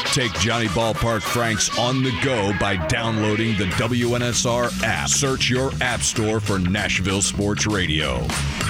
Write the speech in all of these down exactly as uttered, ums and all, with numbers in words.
Take Johnny Ballpark Franks on the go by downloading the W N S R app. Search your app store for Nashville Sports Radio.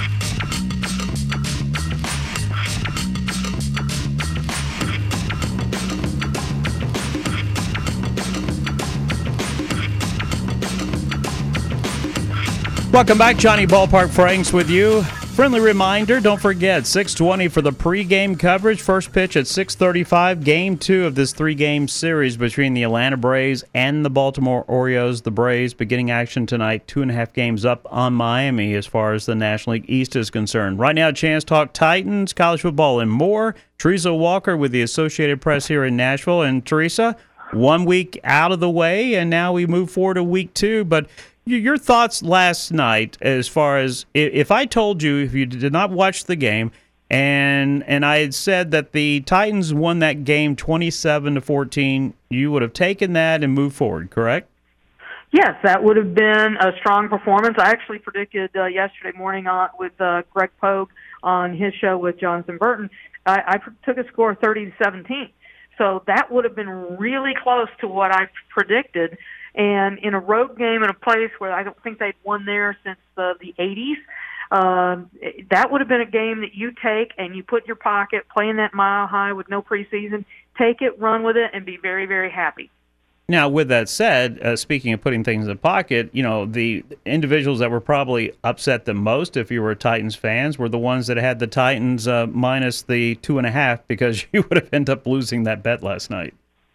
Welcome back. Johnny Ballpark Franks with you. Friendly reminder, don't forget, six twenty for the pregame coverage. First pitch at six thirty-five. Game two of this three-game series between the Atlanta Braves and the Baltimore Orioles. The Braves beginning action tonight, two and a half games up on Miami as far as the National League East is concerned. Right now, chance to talk Titans, college football, and more. Teresa Walker with the Associated Press here in Nashville. And Teresa, one week out of the way, and now we move forward to week two. But your thoughts last night as far as if I told you, if you did not watch the game, and and I had said that the Titans won that game twenty-seven to fourteen, you would have taken that and moved forward, correct? Yes, that would have been a strong performance. I actually predicted uh, yesterday morning on, with uh, Greg Pogue on his show with Jonathan Burton, I, I took a score thirty to seventeen. So that would have been really close to what I predicted. And in a road game in a place where I don't think they'd won there since the, the eighties, um, that would have been a game that you take and you put in your pocket, playing that mile high with no preseason, take it, run with it, and be very, very happy. Now, with that said, uh, speaking of putting things in the pocket, you know, the individuals that were probably upset the most, if you were Titans fans, were the ones that had the Titans uh, minus the two and a half, because you would have ended up losing that bet last night.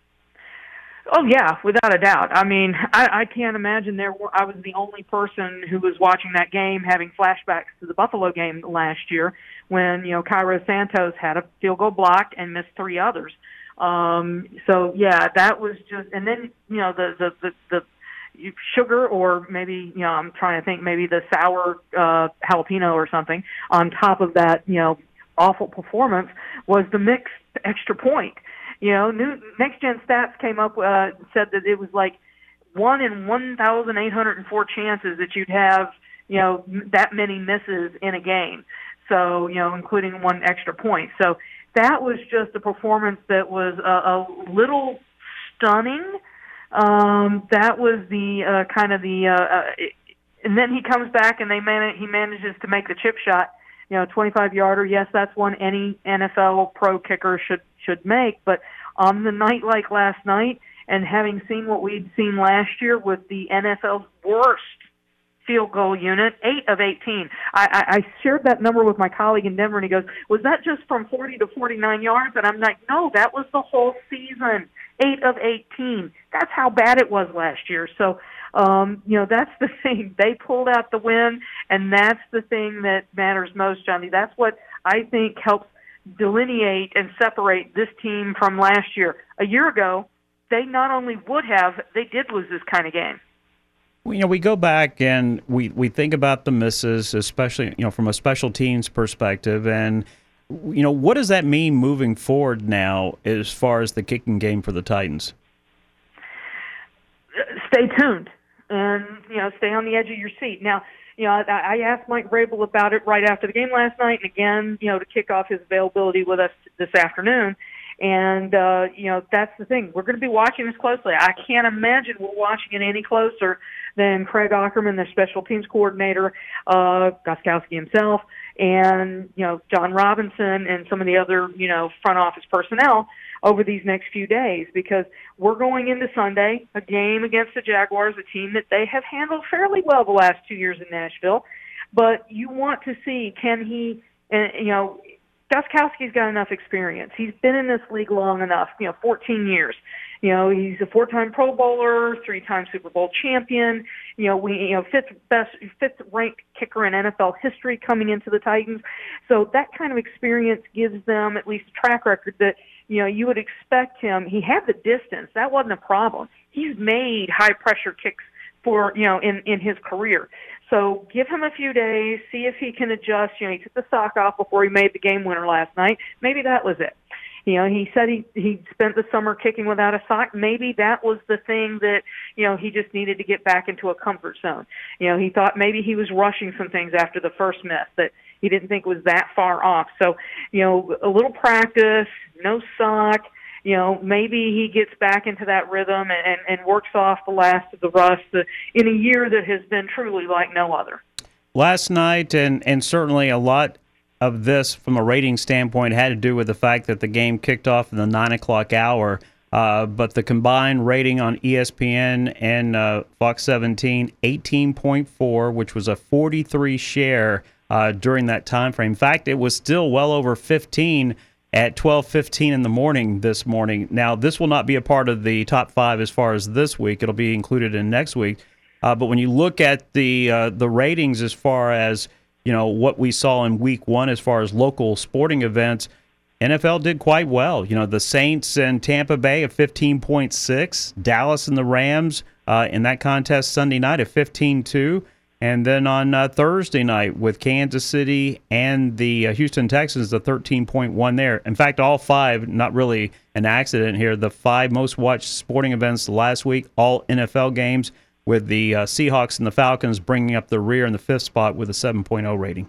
Oh, yeah, without a doubt. I mean, I, I can't imagine there were, I was the only person who was watching that game having flashbacks to the Buffalo game last year when, you know, Cairo Santos had a field goal blocked and missed three others. Um, so, yeah, that was just – and then, you know, the, the, the, the sugar or maybe, you know, I'm trying to think maybe the sour uh, jalapeno or something on top of that, you know, awful performance was the mixed extra point. You know, new, Next Gen Stats came up uh, said that it was like one in one thousand eight hundred four chances that you'd have, you know, that many misses in a game. So, you know, including one extra point. So that was just a performance that was a, a little stunning. Um, that was the uh, kind of the, uh, uh, and then he comes back and they man- he manages to make the chip shot. You know, twenty-five yarder. Yes, that's one any N F L pro kicker should should make. But on the night like last night, and having seen what we'd seen last year with the N F L's worst field goal unit, eight of eighteen. I, I, I shared that number with my colleague in Denver, and he goes, "Was that just from forty to forty-nine yards?" And I'm like, "No, that was the whole season. eight of eighteen. That's how bad it was last year." So. Um, you know, that's the thing. They pulled out the win, and that's the thing that matters most, Johnny. That's what I think helps delineate and separate this team from last year. A year ago, they not only would have, they did lose this kind of game. You know, we go back and we, we think about the misses, especially, you know, from a special teams perspective, and, you know, what does that mean moving forward now as far as the kicking game for the Titans? Stay tuned. And, you know, stay on the edge of your seat. Now, you know, I, I asked Mike Vrabel about it right after the game last night, and again, you know, to kick off his availability with us this afternoon. And, uh, you know, that's the thing. We're going to be watching this closely. I can't imagine we're watching it any closer than Craig Aukerman, their special teams coordinator, uh, Gostkowski himself, and, you know, John Robinson and some of the other, you know, front office personnel over these next few days, because we're going into Sunday, a game against the Jaguars, a team that they have handled fairly well the last two years in Nashville. But you want to see, can he, uh, you know, Gostkowski's got enough experience. He's been in this league long enough, you know, fourteen years. You know, he's a four-time Pro Bowler, three-time Super Bowl champion. You know, we, you know, fifth best, fifth ranked kicker in N F L history coming into the Titans. So that kind of experience gives them at least a track record that, you know, you would expect him. He had the distance. That wasn't a problem. He's made high-pressure kicks for, you know, in, in his career. So give him a few days, see if he can adjust. You know, he took the sock off before he made the game winner last night. Maybe that was it. You know, he said he, he spent the summer kicking without a sock. Maybe that was the thing that, you know, he just needed to get back into a comfort zone. You know, he thought maybe he was rushing some things after the first miss that he didn't think was that far off. So, you know, a little practice, no sock, you know, maybe he gets back into that rhythm and, and, and works off the last of the rust in a year that has been truly like no other. Last night, and, and certainly a lot of this from a rating standpoint had to do with the fact that the game kicked off in the nine o'clock hour. Uh, but the combined rating on E S P N and uh, Fox seventeen, eighteen point four, which was a forty-three share uh, during that time frame. In fact, it was still well over fifteen at twelve fifteen in the morning this morning. Now, this will not be a part of the top five as far as this week. It'll be included in next week. Uh, but when you look at the uh, the ratings as far as, you know, what we saw in week one as far as local sporting events, N F L did quite well. You know, the Saints and Tampa Bay at fifteen point six, Dallas and the Rams uh, in that contest Sunday night at fifteen two, and then on uh, Thursday night with Kansas City and the uh, Houston Texans, the thirteen point one there. In fact, all five, not really an accident here, the five most watched sporting events last week, all N F L games, with the uh, Seahawks and the Falcons bringing up the rear in the fifth spot with a seven point oh rating.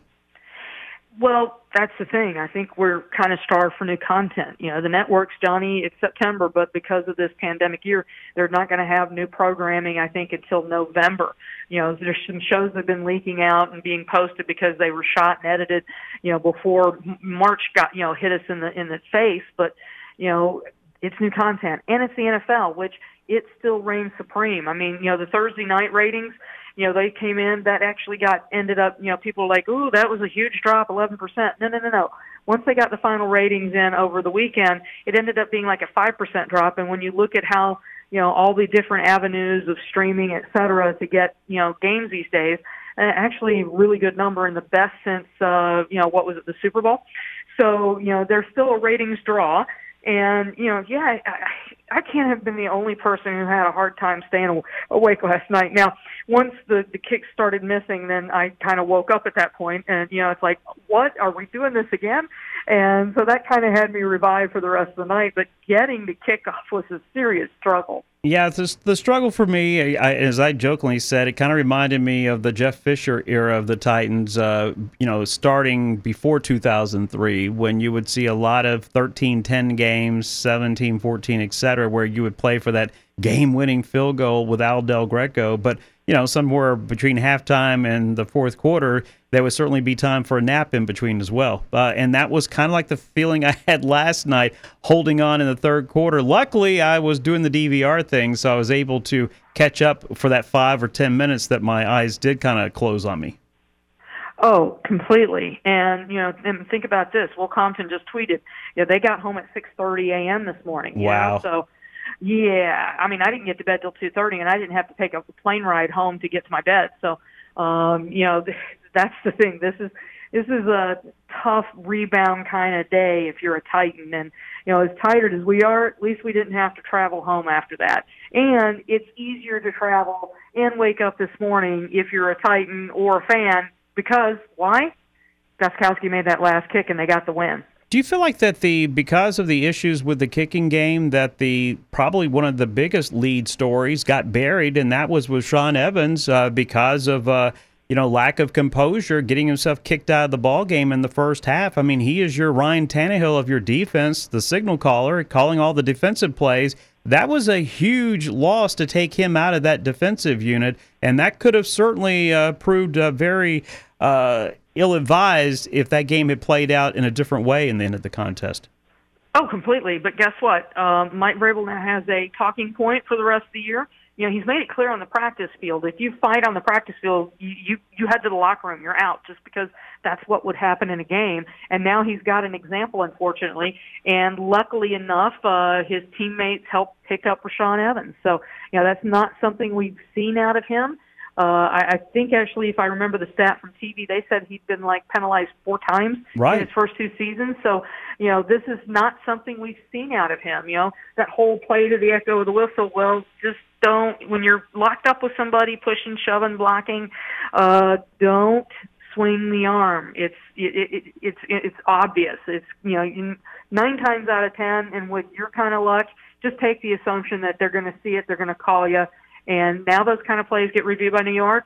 Well, that's the thing. I think we're kind of starved for new content. You know, the networks, Johnny, it's September, but because of this pandemic year, they're not going to have new programming, I think, until November. You know, there's some shows that have been leaking out and being posted because they were shot and edited, you know, before March got, you know, hit us in the in the face. But, you know, it's new content. And it's the N F L, which it still reigns supreme. I mean, you know, the Thursday night ratings, you know, they came in, that actually got, ended up, you know, people were like, ooh, that was a huge drop, eleven percent. No, no, no, no. Once they got the final ratings in over the weekend, it ended up being like a five percent drop. And when you look at how, you know, all the different avenues of streaming, et cetera, to get, you know, games these days, uh, actually a really good number and the best since, uh, you know, what was it, the Super Bowl? So, you know, there's still a ratings draw. And, you know, yeah, I, I can't have been the only person who had a hard time staying awake last night. Now, once the, the kicks started missing, then I kind of woke up at that point, and, you know, it's like, what? Are we doing this again? And so that kind of had me revived for the rest of the night. But getting the kickoff was a serious struggle. Yeah, the, the struggle for me, I, as I jokingly said, it kind of reminded me of the Jeff Fisher era of the Titans, uh, you know, starting before two thousand three, when you would see a lot of thirteen ten games, seventeen fourteen, et cetera, where you would play for that game-winning field goal with Al Del Greco. But, you know, somewhere between halftime and the fourth quarter, there would certainly be time for a nap in between as well. Uh, and that was kind of like the feeling I had last night, holding on in the third quarter. Luckily, I was doing the D V R thing, so I was able to catch up for that five or ten minutes that my eyes did kind of close on me. Oh, completely. And, you know, and think about this. Will Compton just tweeted, you know, they got home at six thirty a.m. this morning. Wow. You know? So, yeah, I mean, I didn't get to bed till two thirty, and I didn't have to take a plane ride home to get to my bed. So, um, you know, that's the thing. This is this is a tough rebound kind of day if you're a Titan. And, you know, as tired as we are, at least we didn't have to travel home after that. And it's easier to travel and wake up this morning if you're a Titan or a fan because, why? Gostkowski made that last kick, and they got the win. Do you feel like that the because of the issues with the kicking game that the probably one of the biggest lead stories got buried, and that was with Sean Evans uh, because of uh, you know lack of composure, getting himself kicked out of the ball game in the first half? I mean, he is your Ryan Tannehill of your defense, the signal caller, calling all the defensive plays. That was a huge loss to take him out of that defensive unit, and that could have certainly uh, proved uh, very uh, ill-advised if that game had played out in a different way in the end of the contest. Oh, completely. But guess what? Um, Mike Vrabel now has a talking point for the rest of the year. You know, he's made it clear on the practice field. If you fight on the practice field, you, you, you head to the locker room. You're out just because that's what would happen in a game. And now he's got an example, unfortunately. And luckily enough, uh, his teammates helped pick up Rashaan Evans. So, you know, that's not something we've seen out of him. Uh, I, I think, actually, if I remember the stat from T V, they said he'd been, like, penalized four times right. in his first two seasons. So, you know, this is not something we've seen out of him. You know, that whole play to the echo of the whistle, well, just don't, when you're locked up with somebody, pushing, shoving, blocking, uh, don't swing the arm. It's it, it, it's it's obvious. It's, you know, nine times out of ten, and with your kind of luck, just take the assumption that they're going to see it, they're going to call you. And now those kind of plays get reviewed by New York. And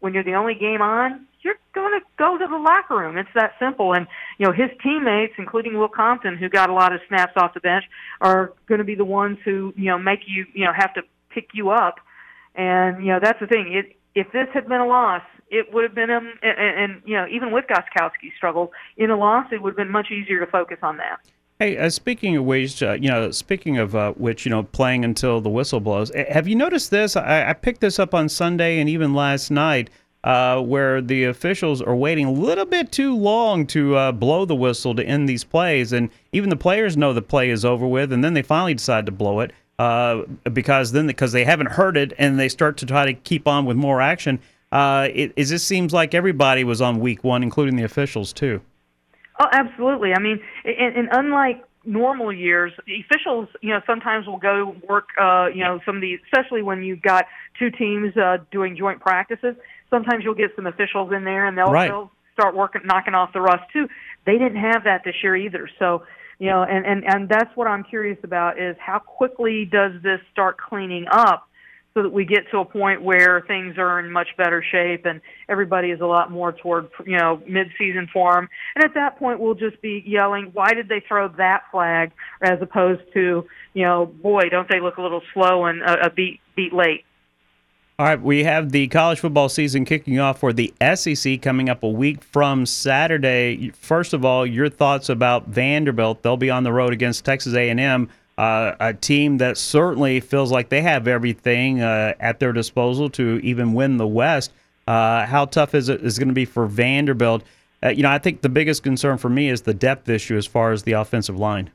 when you're the only game on, you're going to go to the locker room. It's that simple. And, you know, his teammates, including Will Compton, who got a lot of snaps off the bench, are going to be the ones who, you know, make you, you know, have to pick you up. And, you know, that's the thing. It, if this had been a loss, it would have been, um, and, and, you know, even with Gostkowski's struggle, in a loss, it would have been much easier to focus on that. Hey, uh, speaking of which, uh, you know, speaking of uh, which, you know, playing until the whistle blows, have you noticed this? I, I picked this up on Sunday and even last night, uh, where the officials are waiting a little bit too long to uh, blow the whistle to end these plays, and even the players know the play is over with, and then they finally decide to blow it uh, because then because they haven't heard it, and they start to try to keep on with more action. Uh, it, it just seems like everybody was on week one, including the officials too. Oh, absolutely. I mean, and, and unlike normal years, the officials, you know, sometimes will go work, uh, you know, some of these, especially when you've got two teams uh, doing joint practices. Sometimes you'll get some officials in there, and they'll, right. they'll start working, knocking off the rust too. They didn't have that this year either. So, you know, and, and, and that's what I'm curious about is how quickly does this start cleaning up, so that we get to a point where things are in much better shape and everybody is a lot more toward, you know, mid-season form. And at that point, we'll just be yelling, why did they throw that flag, as opposed to, you know, boy, don't they look a little slow and a, a beat beat late. All right, we have the college football season kicking off for the S E C coming up a week from Saturday. First of all, your thoughts about Vanderbilt. They'll be on the road against Texas A and M. Uh, a team that certainly feels like they have everything uh, at their disposal to even win the West. Uh, how tough is it is going to be for Vanderbilt? Uh, you know, I think the biggest concern for me is the depth issue as far as the offensive line.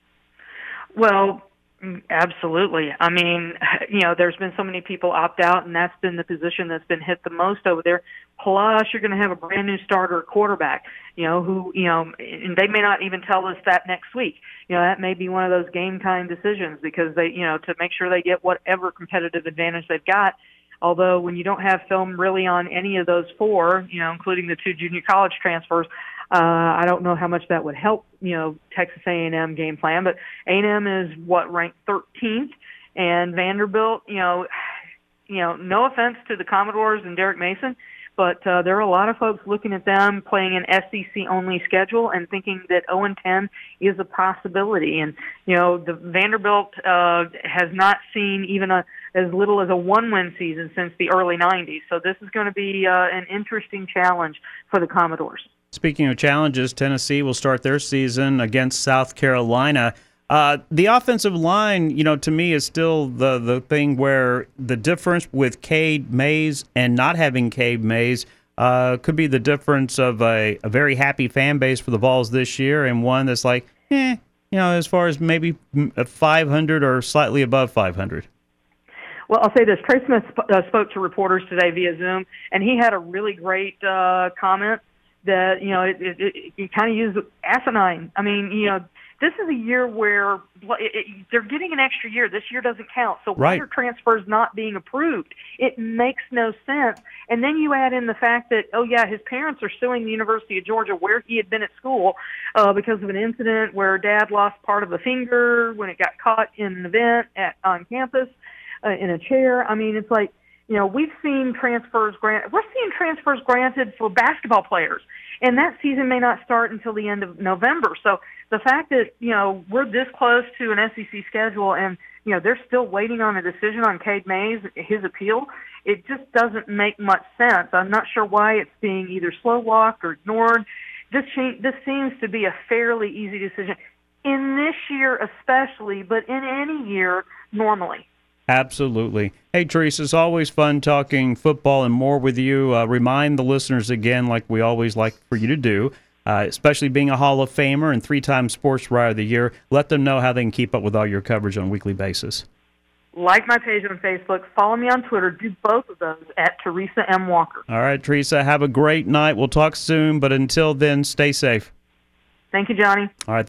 Well, absolutely. I mean, you know, there's been so many people opt out, and that's been the position that's been hit the most over there. Plus, you're going to have a brand new starter quarterback, you know, who, you know, and they may not even tell us that next week. You know, that may be one of those game time decisions because they, you know, to make sure they get whatever competitive advantage they've got. Although when you don't have film really on any of those four, you know, including the two junior college transfers, uh, I don't know how much that would help, you know, Texas A and M game plan. But A and M is what, ranked thirteenth, and Vanderbilt, you know, you know, no offense to the Commodores and Derek Mason, but uh, there are a lot of folks looking at them playing an S E C-only schedule and thinking that oh and ten is a possibility. And, you know, the Vanderbilt uh, has not seen even a, as little as a one-win season since the early nineties. So this is going to be uh, an interesting challenge for the Commodores. Speaking of challenges, Tennessee will start their season against South Carolina. Uh, the offensive line, you know, to me is still the, the thing where the difference with Cade Mays and not having Cade Mays uh, could be the difference of a, a very happy fan base for the Vols this year and one that's like, eh, you know, as far as maybe five hundred or slightly above five hundred. Well, I'll say this. Trey Smith sp- uh, spoke to reporters today via Zoom, and he had a really great uh, comment that, you know, it, it, it, it kind of used asinine. I mean, you know, this is a year where it, it, they're getting an extra year. This year doesn't count. So why are transfers not being approved? It makes no sense. And then you add in the fact that, oh, yeah, his parents are suing the University of Georgia where he had been at school uh, because of an incident where dad lost part of a finger when it got caught in an event at on campus uh, in a chair. I mean, it's like, you know, we've seen transfers granted. We're seeing transfers granted for basketball players, and that season may not start until the end of November. So the fact that, you know, we're this close to an S E C schedule and, you know, they're still waiting on a decision on Cade Mays, his appeal, it just doesn't make much sense. I'm not sure why it's being either slow walked or ignored. This this seems to be a fairly easy decision in this year especially, but in any year normally. Absolutely. Hey, Teresa, it's always fun talking football and more with you. Uh, remind the listeners again, like we always like for you to do, uh, especially being a Hall of Famer and three-time Sports Writer of the Year, let them know how they can keep up with all your coverage on a weekly basis. Like my page on Facebook. Follow me on Twitter. Do both of those at Teresa M. Walker. All right, Teresa, have a great night. We'll talk soon, but until then, stay safe. Thank you, Johnny. All right.